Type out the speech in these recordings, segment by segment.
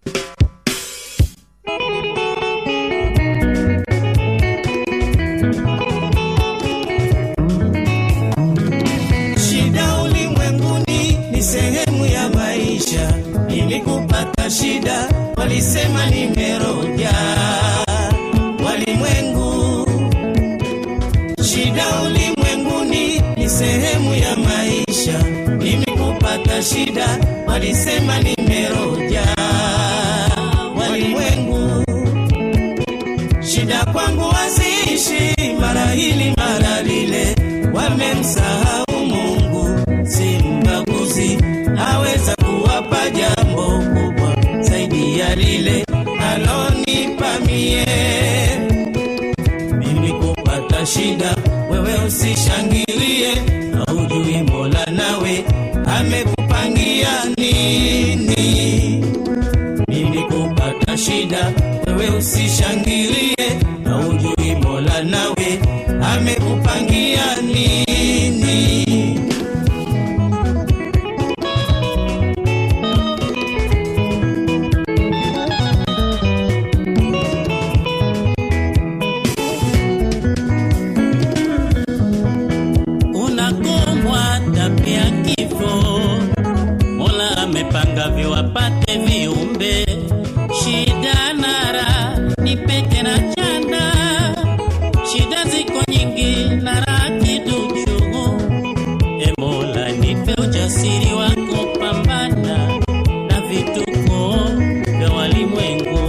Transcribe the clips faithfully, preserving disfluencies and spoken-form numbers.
Shida ulimwenguni ni sehemu ya maisha. Ili kupata shida walisema nimeroja walimwengu. Shida ulimwenguni ni sehemu ya maisha. Ili kupata shida walisema nimeroja walimwengu. Shida kwangu waziishi mara hili mara lile. Wamemsahau Mungu si mbaguzi, aweza kuwapa jambo kubwa zaidi ya lile alonipa mie. Mimi kupata shida wewe usishangilie, haujui Mola nawe amekupangia nini. Mimi kupata shida wewe usishangilie, haujui Mola nawe amekupangia nini. Unakomwa tapia kifo, Mola amepanga viwapate viumbe. Shida nara ni peke na chanda, shida ziko nyingi nara kiduchu. E Mola nipe ujasiri wako pambana na vituko vya walimwengu.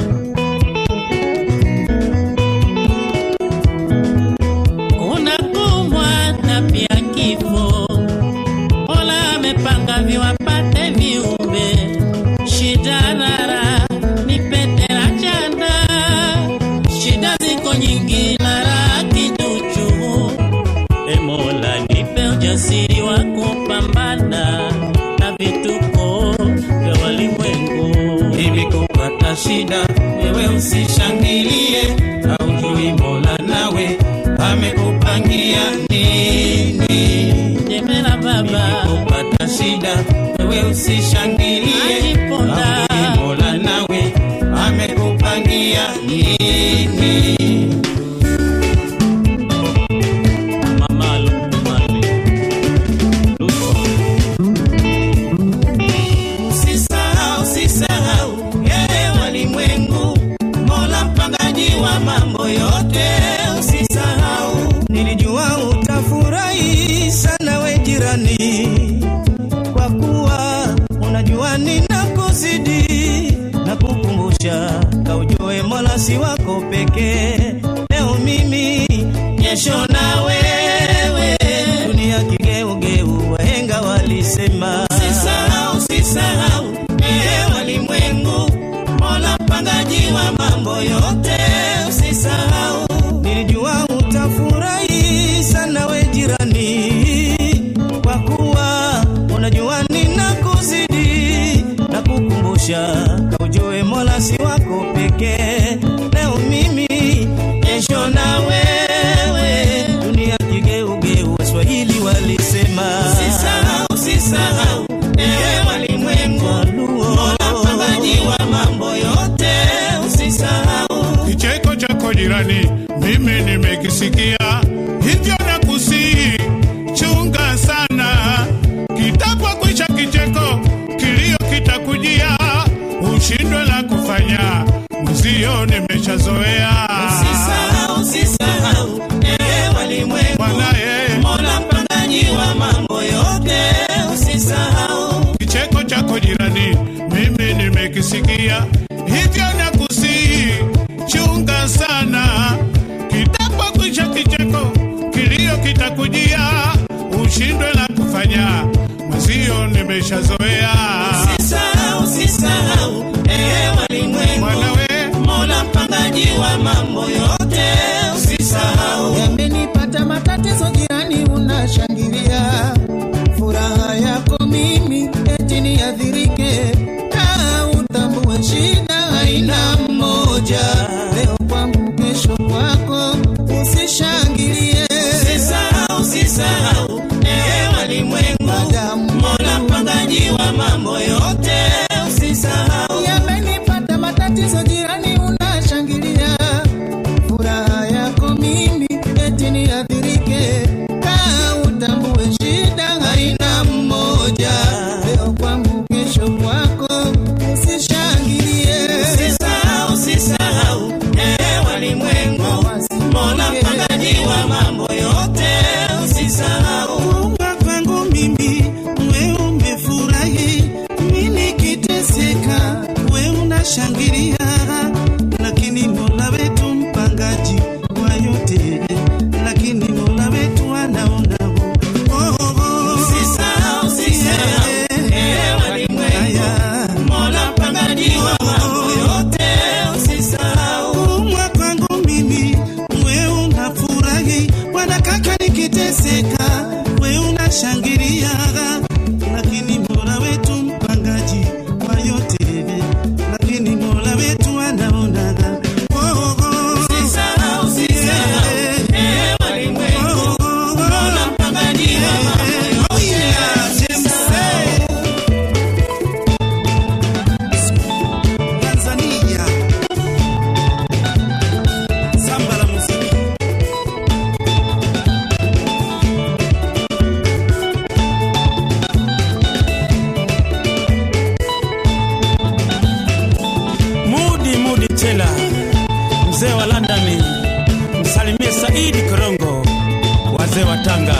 Unakumwa na pia kifo, Mola amepanga viwapate viumbe. Shida nara ni pete na chanda, shida ziko nyingi nara kiduchu. E Mola nipe ujasiri wa kupambana na vituko vya walimwengu. Ili kupata shida wewe usishangilie, haujui Mola nawe amekupangia nini. Jemela baba, ili kupata shida wewe usishangilie, haujui Mola nawe amekupangia nini. mama lumani luso. Usisahau, usisahau yeye walimwengu, Mola mpangaji wa mambo yote. Usisahau, nilijua utafurahi sana we jirani, kwa kuwa unajua ninakuzidi. Na kukumbusha kaujue Mola si wako pekee. Leo mimi, kesho na wewe, dunia kigeugeu wahenga walisema. Usisahau, usisahau ewe walimwengu, Mola mpangaji wa mambo yote. Usisahau, nilijua utafurahi sana we jirani, kwa kuwa unajua ninakuzidi. Na kukumbusha kaujue Mola si wako pekee. Leo mimi, kesho na wewe, dunia kigeugeu Waswahili walisema. Usisahau, usisahau ewe walimwengu, Mola mpangaji wa mambo yote. Usisahau, kicheko chako jirani mimi nimekisikia, hivyo nakusihi chunga sana. Kitapokwisha kicheko kilio kitakujia, ushindwe la kufanya mzio nimeshazoea. usisahau, usisahau ewe walimwengu, Mola mpangaji wa mambo yote. Usisahau, kicheko chako jirani mimi nimekisikia, hivyo nakusihi chunga sana. Kitapokwisha kicheko kilio kitakujia, ushindwe la kufanya mzio nimeshazoea. usisahau, usisahau ewe walimwengu, Mola mpangaji wa mambo yote. Usisahau, yamenipata matatizo jirani unashangilia, furaha yako mimi eti niadhirike. Na utambue shida haina mmoja, leo kwangu kesho kwako, usishangilie. usisahau, usisahau ewe walimwengu, Mola mpangaji wa mambo unashangilia, lakini Mola wetu mpangaji wa yote, lakini Mola wetu anaona. Oh, oh, oh. Usisahau, usisahau, ewe walimwengu, Mola mpangaji wa mambo yote, usisahau. Kuumwa kwangu mimi, we unafurahi, wana kaka nikiteseka, we unashangilia, lakini Mola wetu mpangaji wa yote, lakini Mola wetu anaona. Oh, oh, oh. Usisahau, usisahau, ewe walimwengu, Mola mpangaji wa mambo yote. Oh, yeah, James say. Tanzania, samba la muziki. Mudi Mudi tena mzee wa London, msalimie Saidi Korongo, wazee wa Tanga.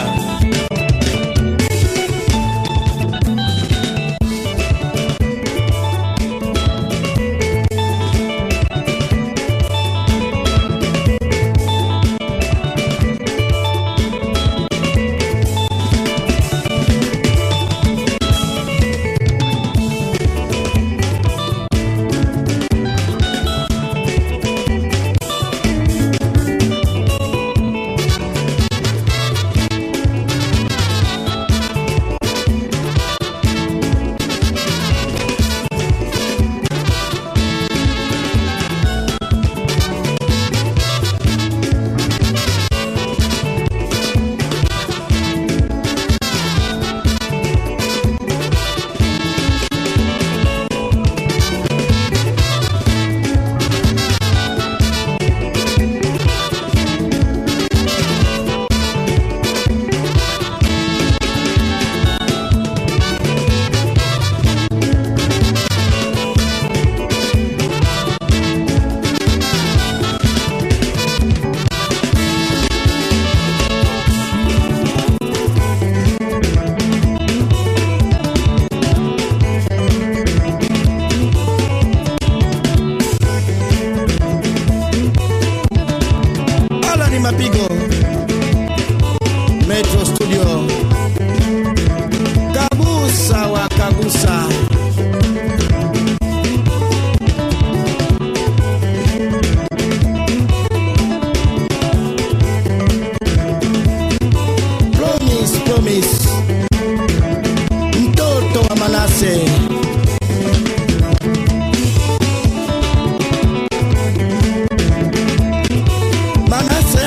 Mapigo Metro Studio, Kabusa wa Kabusa. Promise, promise, mtoto wa Manase. Manase